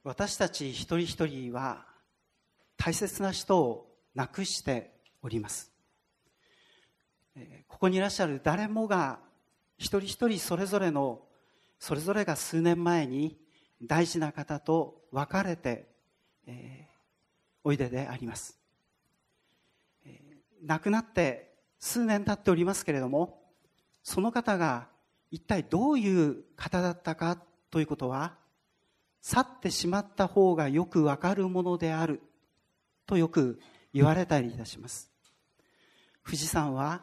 私たち一人一人は大切な人を亡くしております。ここにいらっしゃる誰もが一人一人それぞれが数年前に大事な方と別れて、おいでであります。亡くなって数年経っておりますけれども、その方が一体どういう方だったかということは、去ってしまった方がよくわかるものであるとよく言われたりいたします。富士山は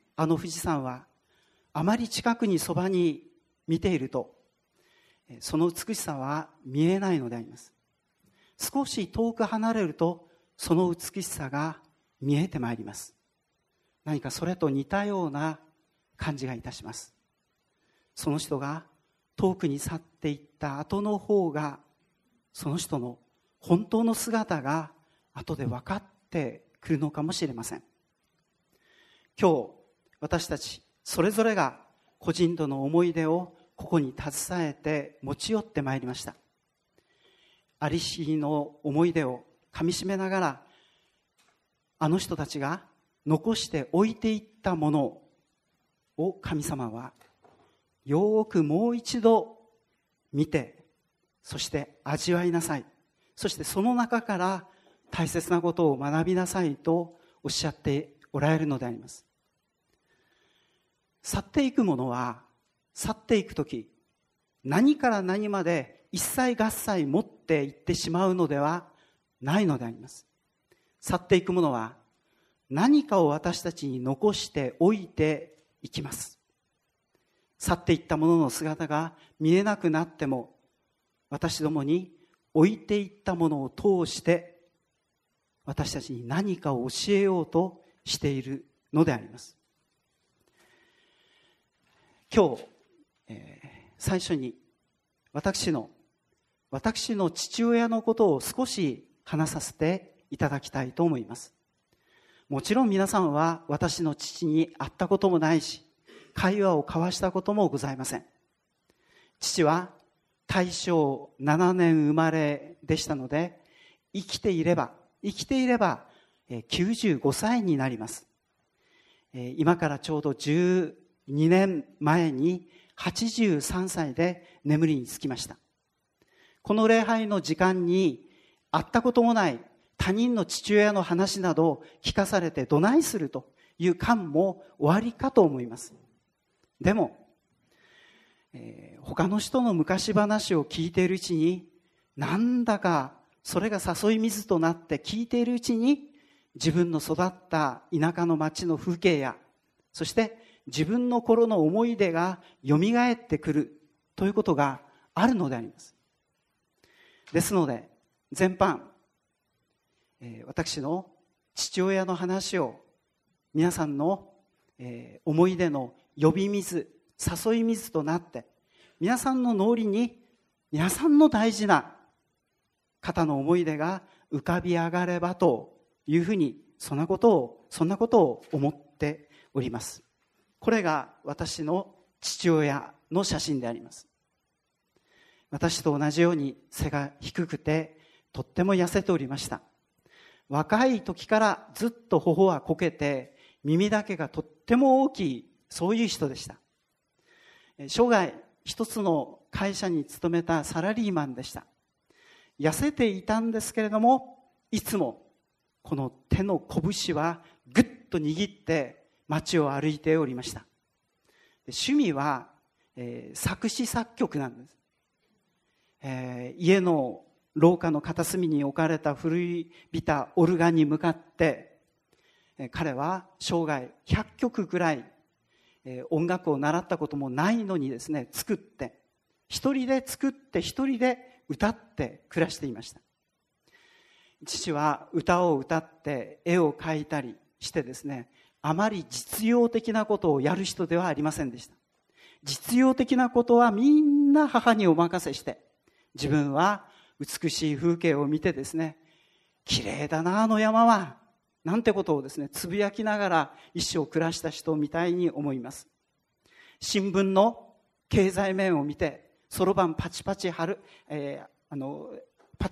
あまり近くにそばに見ていると、その美しさは見えないのであります。少し遠く離れると、その美しさが見えてまいります。何かそれと似たような感じがいたします。その人が遠くに去っていった後の方が、その人の本当の姿が後で分かってくるのかもしれません。今日私たちそれぞれが個人との思い出をここに携えて持ち寄ってまいりました。ありしの思い出をかみしめながら、あの人たちが残しておいていったものを神様はよくもう一度見て、そして味わいなさい、そしてその中から大切なことを学びなさいとおっしゃっておられるのであります。去っていくものは、去っていくとき何から何まで一切合切持っていってしまうのではないのであります。去っていくものは何かを私たちに残しておいていきます。去っていったものの姿が見えなくなっても、私どもに置いていったものを通して私たちに何かを教えようとしているのであります。今日、最初に私の父親のことを少し話させていただきたいと思います。もちろん皆さんは私の父に会ったこともないし、会話を交わしたこともございません。父は大正7年生まれでしたので、生きていれば95歳になります。今からちょうど12年前に83歳で眠りにつきました。この礼拝の時間に会ったこともない他人の父親の話などを聞かされてどないするという感もおありかと思います。でも、他の人の昔話を聞いているうちに、なんだかそれが誘い水となって聞いているうちに、自分の育った田舎の町の風景や、そして自分の頃の思い出がよみがえってくるということがあるのであります。ですので全般、私の父親の話を皆さんの、思い出の呼び水、誘い水となって、皆さんの脳裏に皆さんの大事な方の思い出が浮かび上がればというふうに、そんなことを思っております。これが私の父親の写真であります。私と同じように背が低くて、とっても痩せておりました。若い時からずっと頬はこけて、耳だけがとっても大きい、そういう人でした。生涯一つの会社に勤めたサラリーマンでした。痩せていたんですけれども、いつもこの手の拳はぐっと握って街を歩いておりました。趣味は、作詞作曲なんです。家の廊下の片隅に置かれた古いびたオルガンに向かって、彼は生涯100曲ぐらい、音楽を習ったこともないのにですね、一人で作って一人で歌って暮らしていました。父は歌を歌って絵を描いたりしてですね、あまり実用的なことをやる人ではありませんでした。実用的なことはみんな母にお任せして、自分は美しい風景を見てですね、綺麗だなあの山は、なんてことをですね、つぶやきながら一生暮らした人みたいに思います。新聞の経済面を見て、そろばんパチパチ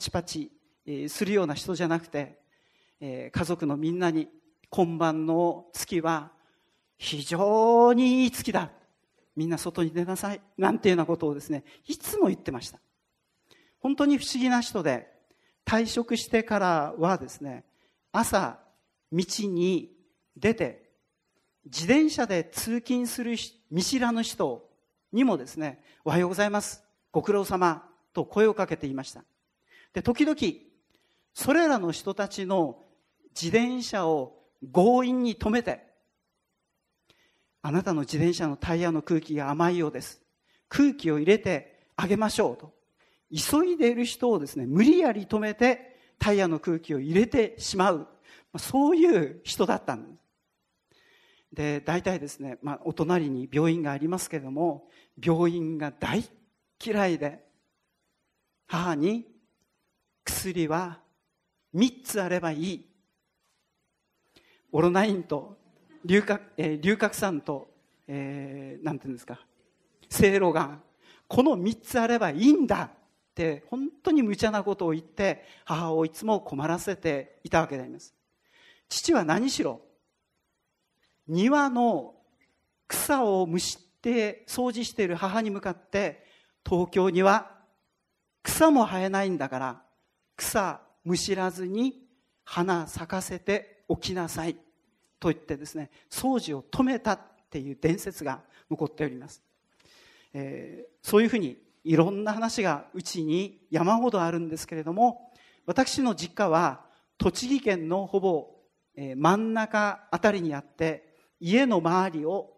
チパチするような人じゃなくて、家族のみんなに今晩の月は非常にいい月だ、みんな外に出なさい、なんていうようなことをですね、いつも言ってました。本当に不思議な人で、退職してからはですね、朝道に出て自転車で通勤する見知らぬ人にもですね、おはようございます、ご苦労様と声をかけていました。で、時々それらの人たちの自転車を強引に止めて、あなたの自転車のタイヤの空気が甘いようです、空気を入れてあげましょうと、急いでいる人をですね、無理やり止めてタイヤの空気を入れてしまう、そういう人だったんです。で、大体ですね、お隣に病院がありますけれども、病院が大嫌いで、母に薬は3つあればいい、オロナインと龍角散と、なんていうんですか、セイロガン、この3つあればいいんだって本当に無茶なことを言って母をいつも困らせていたわけであります。父は何しろ庭の草をむしって掃除している母に向かって、東京には草も生えないんだから草むしらずに花咲かせておきなさいと言ってですね、掃除を止めたっていう伝説が残っております。そういうふうにいろんな話がうちに山ほどあるんですけれども、私の実家は栃木県のほぼ真ん中あたりにあって、家の前を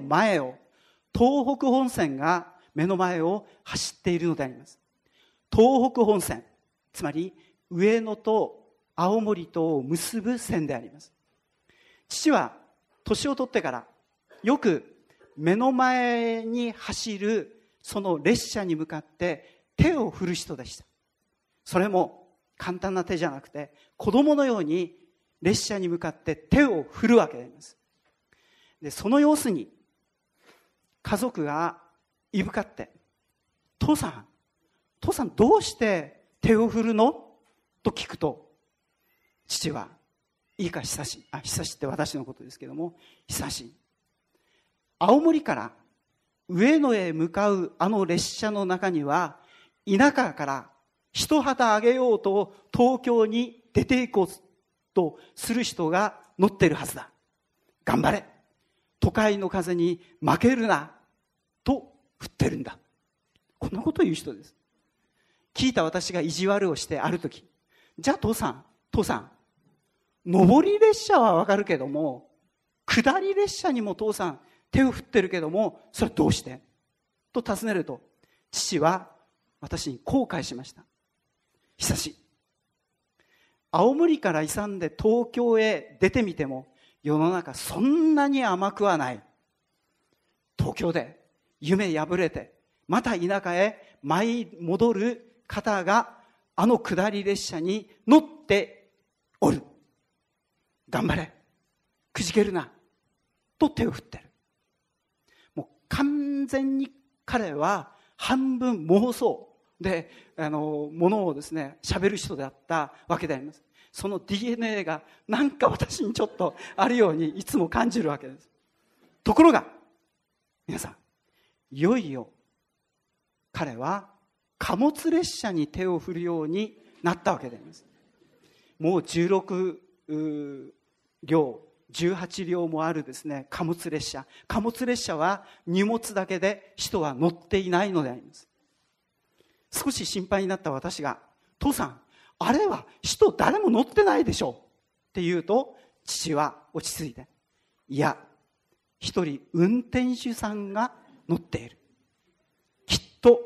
東北本線が目の前を走っているのであります。東北本線、つまり上野と青森とを結ぶ線であります。父は年を取ってからよく目の前に走るその列車に向かって手を振る人でした。それも簡単な手じゃなくて、子供のように列車に向かって手を振るわけであります。で、その様子に家族がいぶかって、父さんどうして手を振るのと聞くと、父はいいか久しって私のことですけども、久し、青森から上野へ向かうあの列車の中には、田舎から一旗あげようと東京に出ていこうとする人が乗っているはずだ、頑張れ、都会の風に負けるなと振ってるんだ、こんなことを言う人です。聞いた私が意地悪をして、ある時、じゃあ父さん上り列車はわかるけども、下り列車にも父さん手を振ってるけども、それどうしてと尋ねると、父は私にこう返しました。久し、青森から勇んで東京へ出てみても世の中そんなに甘くはない。東京で夢破れてまた田舎へ舞い戻る方があの下り列車に乗っておる、頑張れ、くじけるなと手を振ってる。もう完全に彼は半分妄想でものをですね喋る人であったわけであります。その DNA がなんか私にちょっとあるようにいつも感じるわけです。ところが皆さん、いよいよ彼は貨物列車に手を振るようになったわけであります。もう16両18両もあるですね貨物列車は荷物だけで人は乗っていないのであります。少し心配になった私が、父さんあれは人誰も乗ってないでしょって言うと、父は落ち着いて、いや一人運転手さんが乗っている、きっと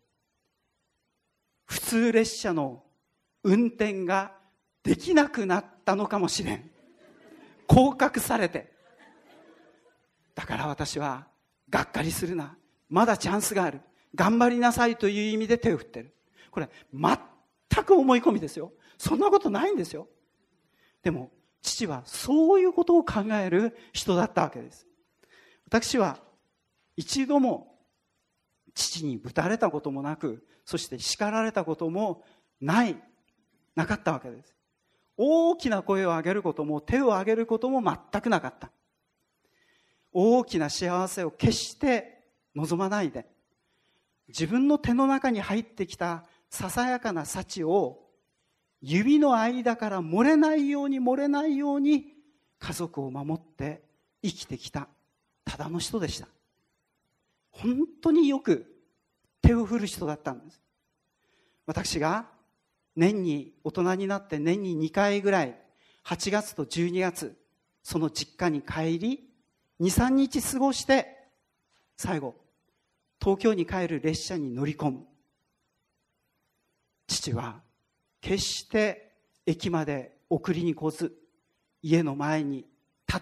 普通列車の運転ができなくなったのかもしれん、降格されて、だから私はがっかりするな、まだチャンスがある、頑張りなさいという意味で手を振ってる。これ全く思い込みですよ。そんなことないんですよ。でも父はそういうことを考える人だったわけです。私は一度も父にぶたれたこともなく、そして叱られたこともなかったわけです。大きな声を上げることも手を上げることも全くなかった。大きな幸せを決して望まないで、自分の手の中に入ってきたささやかな幸を指の間から漏れないように家族を守って生きてきたただの人でした。本当によく手を振る人だったんです。私が大人になって年に2回ぐらい、8月と12月、その実家に帰り、2、3日過ごして、最後、東京に帰る列車に乗り込む。父は、決して駅まで送りに来ず、家の前に立って、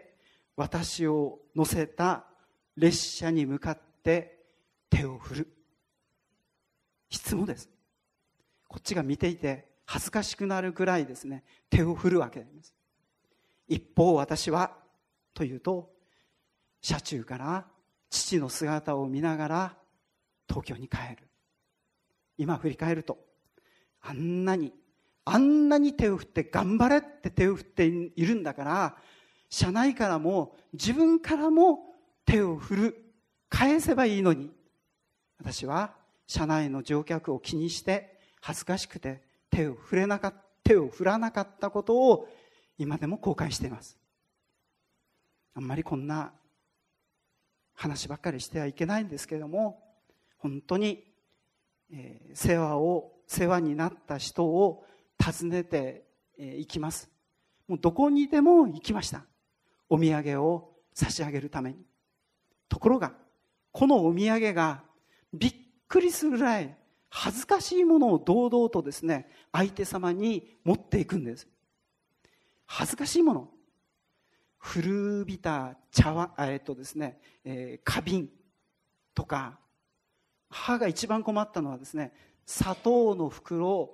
私を乗せた列車に向かって手を振る。いつもです。こっちが見ていて恥ずかしくなるぐらいですね、手を振るわけです。一方私はというと、車中から父の姿を見ながら東京に帰る。今振り返ると、あんなに手を振って頑張れって手を振っているんだから、車内からも自分からも手を振る、返せばいいのに、私は車内の乗客を気にして恥ずかしくて手を振らなかったことを今でも後悔しています。あんまりこんな話ばっかりしてはいけないんですけれども、本当に、世話になった人を訪ねて行きます。もうどこにでも行きました。お土産を差し上げるために。ところがこのお土産がびっくりするぐらい恥ずかしいものを堂々とですね、相手様に持っていくんです。恥ずかしいもの、古びた花瓶とか、母が一番困ったのはですね、砂糖の袋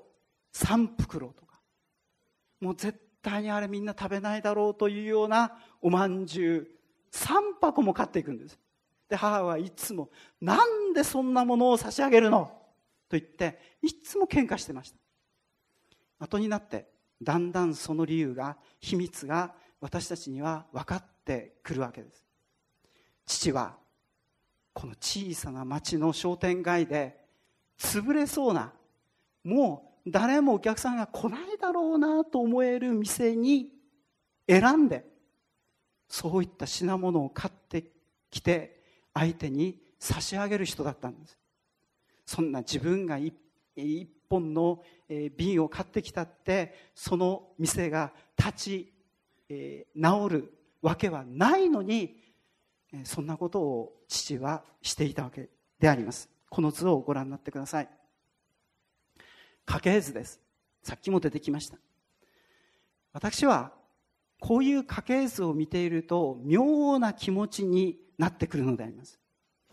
3袋とか、もう絶対にあれみんな食べないだろうというようなおまんじゅう3箱も買っていくんです。で、母はいつも、なんでそんなものを差し上げるのと言っていつも喧嘩してました。後になってだんだんその理由が、秘密が私たちには分かってくるわけです。父はこの小さな町の商店街で潰れそうな、もう誰もお客さんが来ないだろうなと思える店に選んで、そういった品物を買ってきて相手に差し上げる人だったんです。そんな自分が一本の瓶を買ってきたってその店が立ち直るわけはないのに、そんなことを父はしていたわけであります。この図をご覧になってください。家系図です。さっきも出てきました。私はこういう家系図を見ていると妙な気持ちになってくるのであります。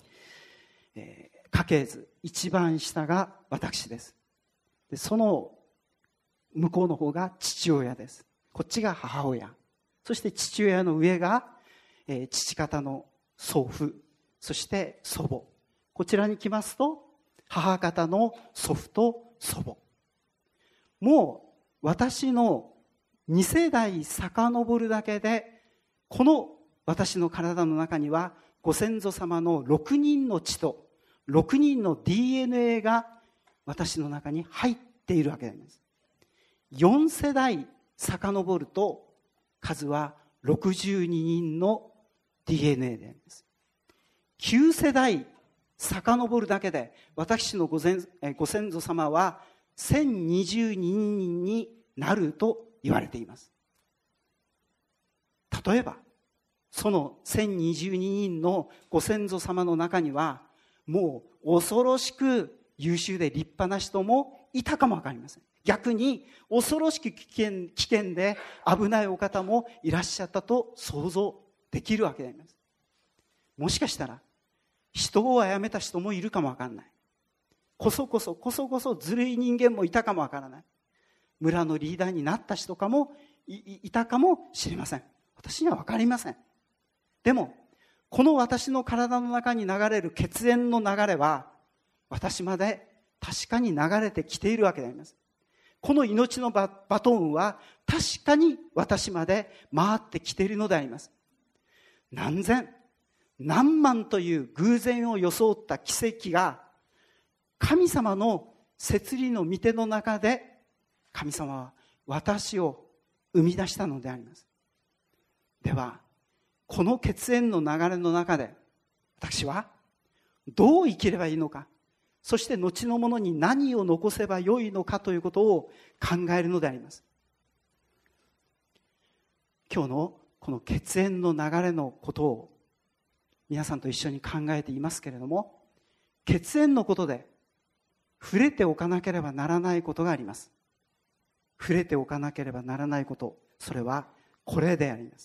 家系図、一番下が私です。で、その向こうの方が父親です。こっちが母親。そして父親の上が、父方の祖父、そして祖母。こちらに来ますと母方の祖父と祖母。もう私の2世代遡るだけで、この私の体の中にはご先祖様の6人の血と6人の DNA が私の中に入っているわけです。4世代遡ると数は62人の DNA であります。9世代遡るだけで私のご先祖様は1022人になると言われています。例えばその1022人のご先祖様の中にはもう恐ろしく優秀で立派な人もいたかもわかりません。逆に恐ろしく危険で危ないお方もいらっしゃったと想像できるわけであります。もしかしたら人を殺めた人もいるかもわからない。こそこそずるい人間もいたかもわからない。村のリーダーになった人かも いたかもしれません。私にはわかりません。でもこの私の体の中に流れる血縁の流れは私まで確かに流れてきているわけであります。この命のバトンは確かに私まで回ってきているのであります。何千何万という偶然を装った奇跡が神様の摂理の御手の中で神様は私を生み出したのであります。ではこの血縁の流れの中で私はどう生きればいいのか、そして後のものに何を残せばよいのかということを考えるのであります。今日のこの血縁の流れのことを皆さんと一緒に考えていますけれども、血縁のことで触れておかなければならないことがあります。触れておかなければならないこと、それはこれであります。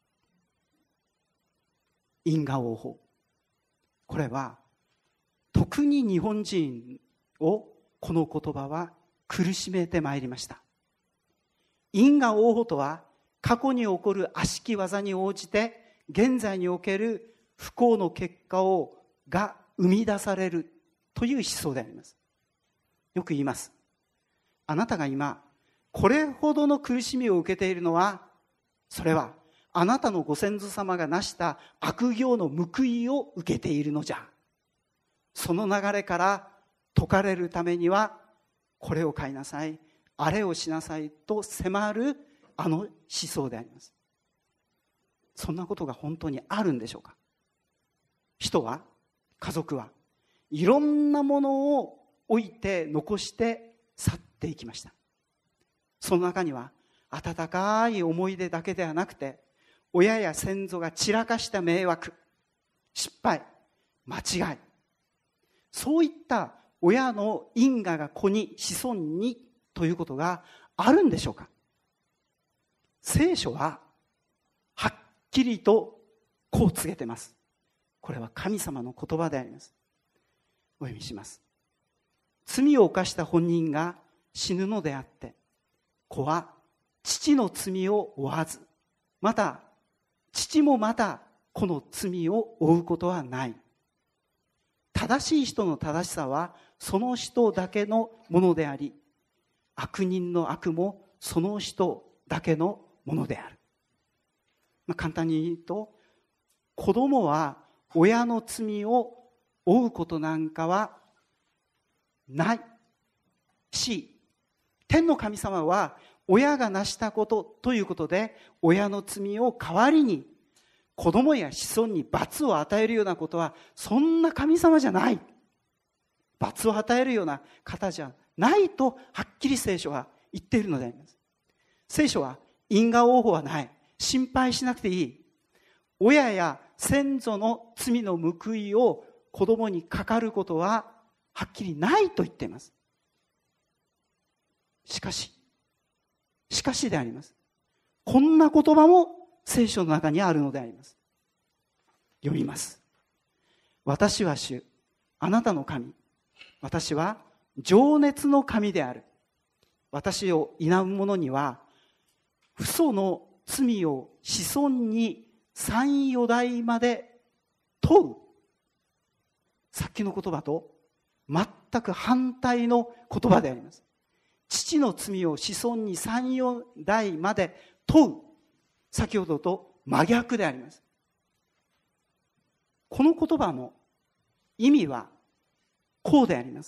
因果応報。これは特に日本人をこの言葉は苦しめてまいりました。因果応報とは過去に起こる悪しき技に応じて現在における不幸の結果が生み出されるという思想であります。よく言います。あなたが今これほどの苦しみを受けているのは、それはあなたのご先祖様がなした悪行の報いを受けているのじゃ。その流れから解かれるためには、これを買いなさい、あれをしなさいと迫るあの思想であります。そんなことが本当にあるんでしょうか。人は、家族はいろんなものを置いて残して去っていきました。その中には温かい思い出だけではなくて、親や先祖が散らかした迷惑、失敗、間違い、そういった親の因果が子に子孫にということがあるんでしょうか。聖書ははっきりとこう告げています。これは神様の言葉であります。お読みします。罪を犯した本人が死ぬのであって、子は父の罪を負わず、また父もまた子の罪を負うことはない。正しい人の正しさはその人だけのものであり、悪人の悪もその人だけのものである。簡単に言うと、子供は親の罪を負うことなんかはないし、天の神様は親が成したことということで親の罪を代わりに子供や子孫に罰を与えるようなことはそんな神様じゃない、罰を与えるような方じゃないとはっきり聖書は言っているのであります。聖書は因果応報はない、心配しなくていい、親や先祖の罪の報いを子供にかかることははっきりないと言っています。しかしであります。こんな言葉も聖書の中にあるのであります。読みます。私は主、あなたの神。私は情熱の神である。私を否う者には、父祖の罪を子孫に3、4代まで問う。さっきの言葉と全く反対の言葉であります。父の罪を子孫に3、4代まで問う。先ほどと真逆であります。この言葉の意味はこうであります。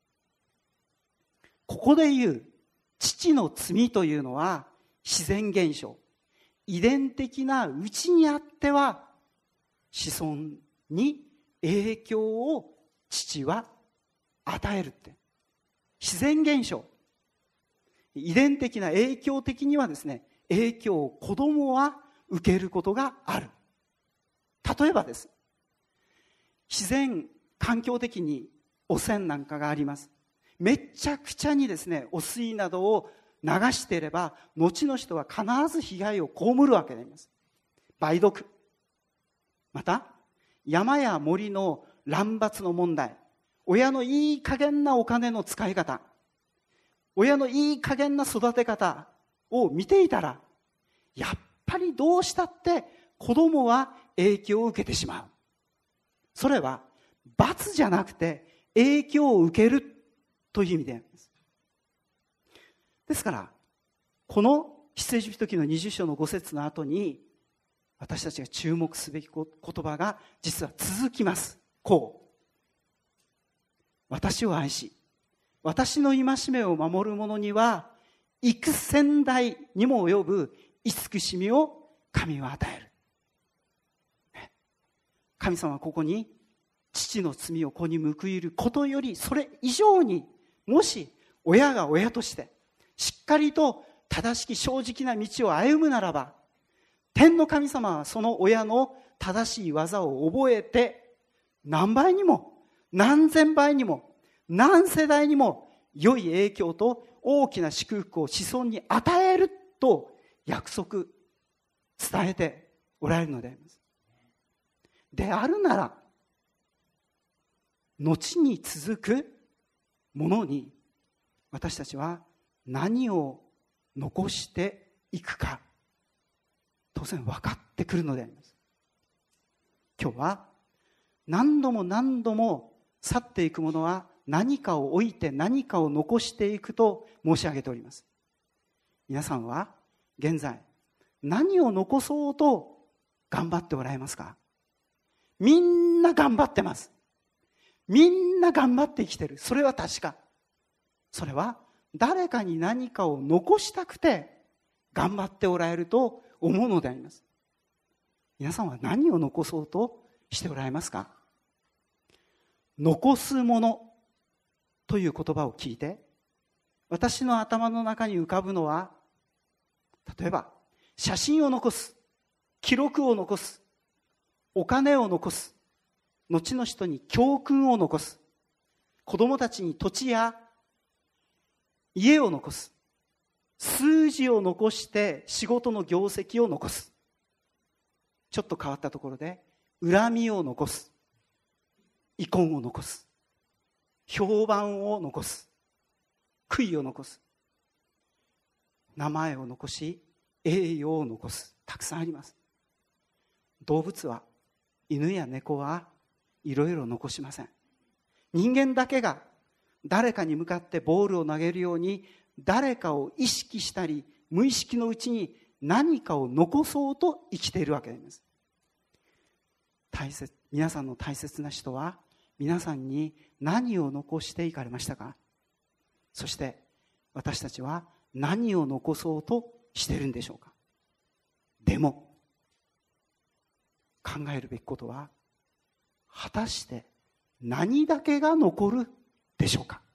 ここで言う父の罪というのは自然現象、遺伝的なうちにあっては子孫に影響を父は与えるって、自然現象、遺伝的な影響的にはですね、影響を子供は受けることがある。例えばです、自然環境的に汚染なんかがあります。めちゃくちゃにですね、汚水などを流していれば後の人は必ず被害を被るわけであります。梅毒、また山や森の乱伐の問題、親のいい加減なお金の使い方、親のいい加減な育て方を見ていたら、やっぱりどうしたって子供は影響を受けてしまう。それは罰じゃなくて影響を受けるという意味であります。ですから、この出エジプト記の20章の5節の後に、私たちが注目すべき言葉が実は続きます。こう。私を愛し、私の戒めを守る者には、幾千代にも及ぶ慈しみを神は与える。神様はここに、父の罪を子に報いることより、それ以上に、もし親が親として、しっかりと正しき正直な道を歩むならば、天の神様はその親の正しい技を覚えて、何倍にも、何千倍にも、何世代にも良い影響と大きな祝福を子孫に与えると約束、伝えておられるのであります。であるなら、後に続くものに私たちは何を残していくか、当然分かってくるのであります。今日は何度も何度も去っていくものは何かを置いて何かを残していくと申し上げております。皆さんは現在何を残そうと頑張っておられますか？みんな頑張ってます。みんな頑張って生きてる。それは確か。それは誰かに何かを残したくて頑張っておられると思うのであります。皆さんは何を残そうとしておられますか？残すものという言葉を聞いて、私の頭の中に浮かぶのは、例えば写真を残す、記録を残す、お金を残す、後の人に教訓を残す、子供たちに土地や家を残す、数字を残して仕事の業績を残す。ちょっと変わったところで、恨みを残す、遺恨を残す、評判を残す、悔いを残す、名前を残し栄誉を残す。たくさんあります。動物は、犬や猫はいろいろ残しません。人間だけが誰かに向かってボールを投げるように、誰かを意識したり無意識のうちに何かを残そうと生きているわけです。皆さんの大切な人は皆さんに何を残していかれましたか？そして私たちは何を残そうとしているんでしょうか？でも考えるべきことは、果たして何だけが残るでしょうか？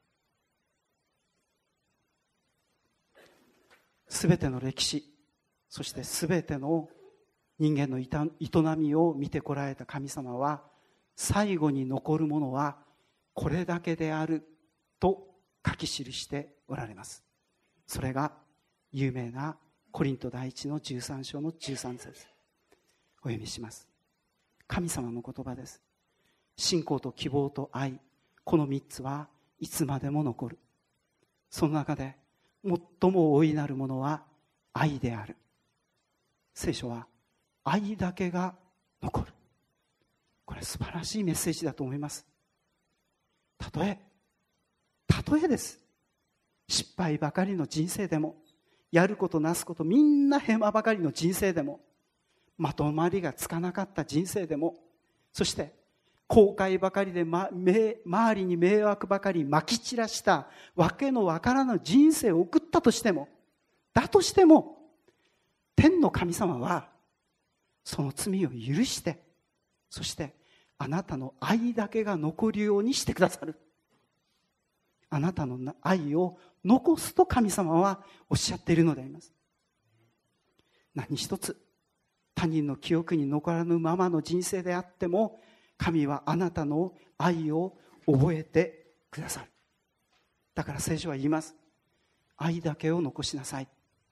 すべての歴史、そしてすべての人間の営みを見てこられた神様は、最後に残るものはこれだけであると書き記しておられます。それが有名なコリント第一の13章の13節。お読みします。神様の言葉です。信仰と希望と愛、この3つはいつまでも残る。その中で最も大いなるものは愛である。聖書は愛だけが残る。これ素晴らしいメッセージだと思います。たとえです。失敗ばかりの人生でも、やることなすことみんなヘマばかりの人生でも、まとまりがつかなかった人生でも、そして後悔ばかりで、周りに迷惑ばかりまき散らしたわけのわからぬ人生を送ったとしても、だとしても天の神様はその罪を許して、そしてあなたの愛だけが残るようにしてくださる。あなたの愛を残すと神様はおっしゃっているのであります。何一つ他人の記憶に残らぬままの人生であっても、神はあなたの愛を覚えてくださる。だから聖書は言います。愛だけを残しなさい。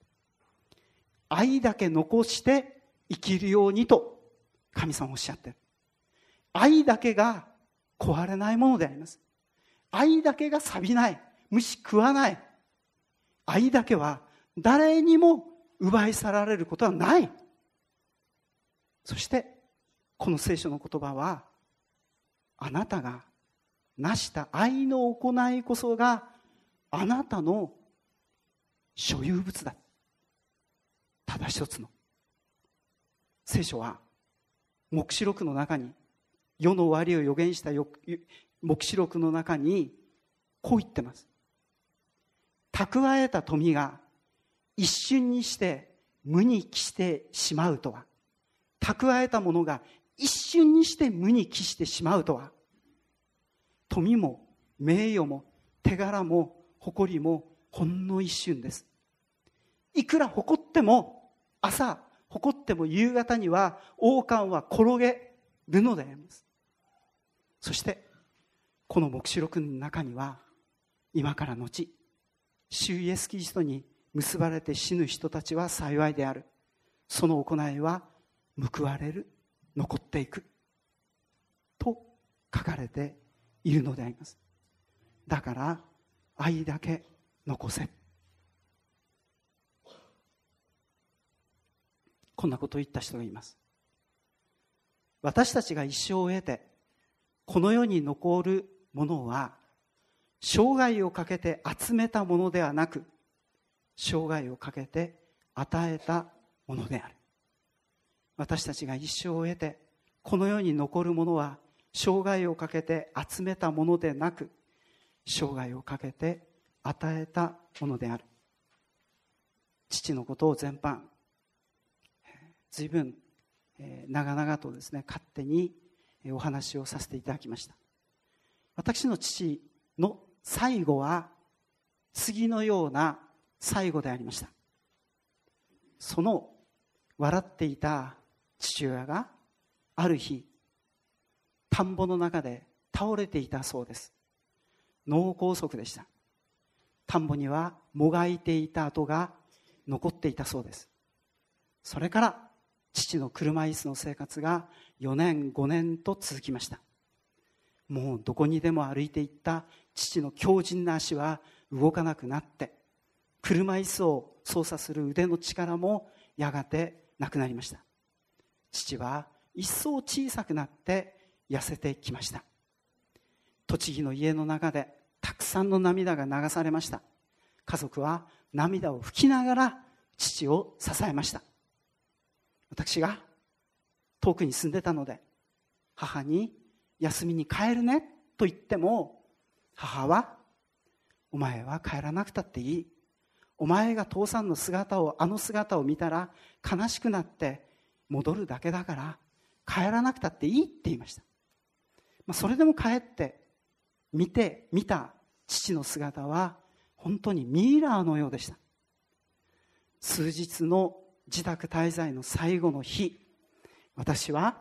愛だけ残して生きるようにと神様おっしゃっている。愛だけが壊れないものであります。愛だけが錆びない、虫食わない。愛だけは誰にも奪い去られることはない。そしてこの聖書の言葉は、あなたがなした愛の行いこそがあなたの所有物だ。ただ一つの。聖書は黙示録の中に、世の終わりを予言した黙示録の中にこう言ってます。蓄えた富が一瞬にして無に帰してしまうとは、蓄えたものが一瞬にして無に帰してしまうとは、富も名誉も手柄も誇りもほんの一瞬です。いくら誇っても、朝誇っても夕方には王冠は転げるのであります。そしてこの黙示録の中には、今から後主イエスキリストに結ばれて死ぬ人たちは幸いである、その行いは報われる、残っていくと書かれているのであります。だから愛だけ残せ。こんなことを言った人がいます。私たちが一生を得てこの世に残るものは、生涯をかけて集めたものではなく、生涯をかけて与えたものである。私たちが一生を得てこの世に残るものは、生涯をかけて集めたものでなく、生涯をかけて与えたものである。父のことを全般、随分長々とですね、勝手にお話をさせていただきました。私の父の最後は次のような最後でありました。その笑っていた父親がある日、田んぼの中で倒れていたそうです。脳梗塞でした。田んぼにはもがいていた跡が残っていたそうです。それから父の車椅子の生活が4年5年と続きました。もうどこにでも歩いていった父の強靭な足は動かなくなって、車椅子を操作する腕の力もやがてなくなりました。父は一層小さくなって痩せてきました。栃木の家の中でたくさんの涙が流されました。家族は涙を拭きながら父を支えました。私が遠くに住んでたので、母に休みに帰るねと言っても、母はお前は帰らなくたっていい、お前が父さんの姿を、あの姿を見たら悲しくなって戻るだけだから帰らなくたっていいって言いました。それでも帰って見た父の姿は本当にミラーのようでした。数日の自宅滞在の最後の日、私は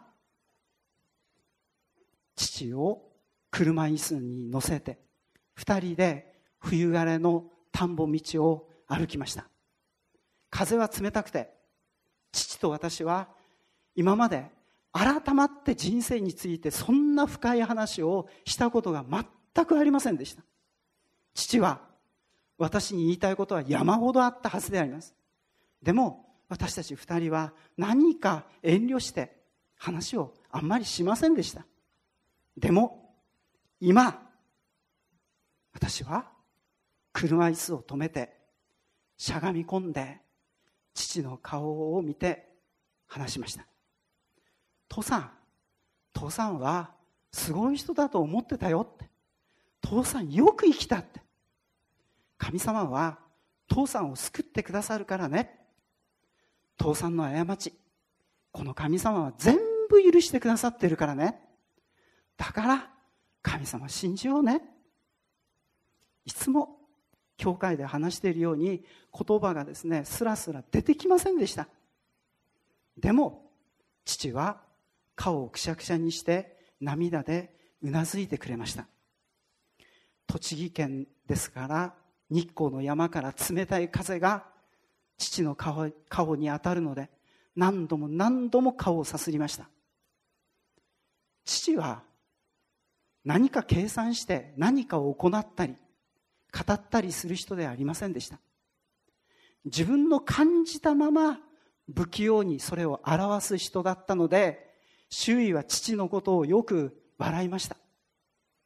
父を車椅子に乗せて2人で冬枯れの田んぼ道を歩きました。風は冷たくて、父と私は今まで改まって人生についてそんな深い話をしたことが全くありませんでした。父は私に言いたいことは山ほどあったはずであります。でも私たち2人は何か遠慮して話をあんまりしませんでした。でも今、私は車椅子を止めてしゃがみ込んで父の顔を見て話しました。父さんはすごい人だと思ってたよって。父さんよく生きたって。神様は父さんを救ってくださるからね。父さんの過ち、この神様は全部許してくださってるからね。だから神様信じようね。いつも教会で話しているように言葉がですね、スラスラ出てきませんでした。でも父は顔をくしゃくしゃにして涙でうなずいてくれました。栃木県ですから日光の山から冷たい風が父の顔に当たるので何度も顔をさすりました。父は何か計算して何かを行ったり語ったりする人ではありませんでした。自分の感じたまま不器用にそれを表す人だったので、周囲は父のことをよく笑いました。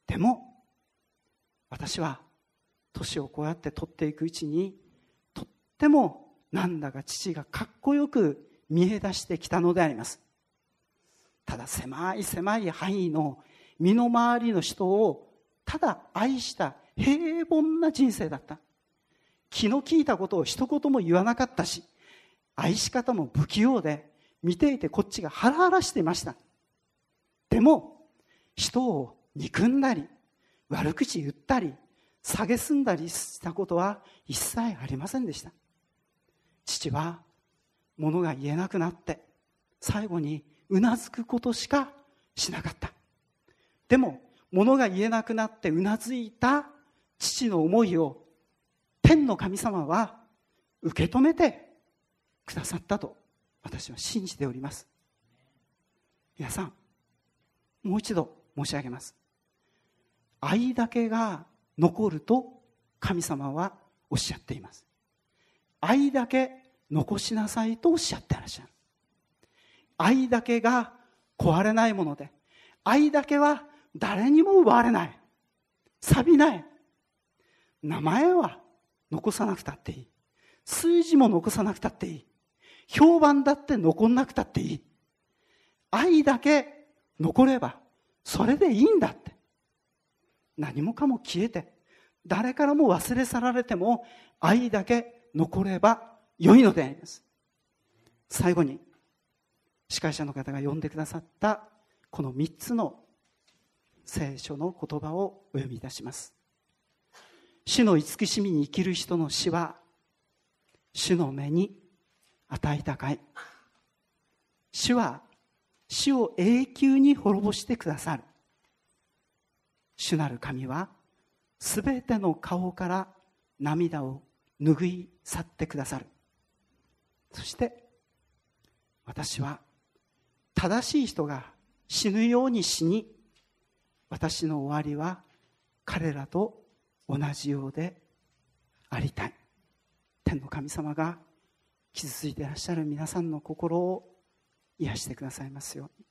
でも私は年をこうやって取っていくうちに、とってもなんだか父がかっこよく見え出してきたのであります。ただ狭い狭い範囲の身の回りの人をただ愛した平凡な人生だった。気の利いたことを一言も言わなかったし、愛し方も不器用で、見ていてこっちがハラハラしていました。でも人を憎んだり悪口言ったり蔑んだりしたことは一切ありませんでした。父は物が言えなくなって最後にうなずくことしかしなかった。でも物が言えなくなってうなずいた父の思いを天の神様は受け止めてくださったと私は信じております。皆さん、もう一度申し上げます。愛だけが残ると神様はおっしゃっています。愛だけ残しなさいとおっしゃっていらっしゃる。愛だけが壊れないもので、愛だけは誰にも奪われない、錆びない。名前は残さなくたっていい、数字も残さなくたっていい、評判だって残んなくたっていい。愛だけ残ればそれでいいんだって。何もかも消えて誰からも忘れ去られても愛だけ残れば良いのであります。最後に司会者の方が読んでくださったこの3つの聖書の言葉をお読みいたします。主の慈しみに生きる人の死は主の目に値高い。主は死を永久に滅ぼしてくださる。主なる神はすべての顔から涙を拭い去ってくださる。そして私は正しい人が死ぬように死に、私の終わりは彼らと同じようでありたい。天の神様が傷ついていらっしゃる皆さんの心を癒してくださいますように。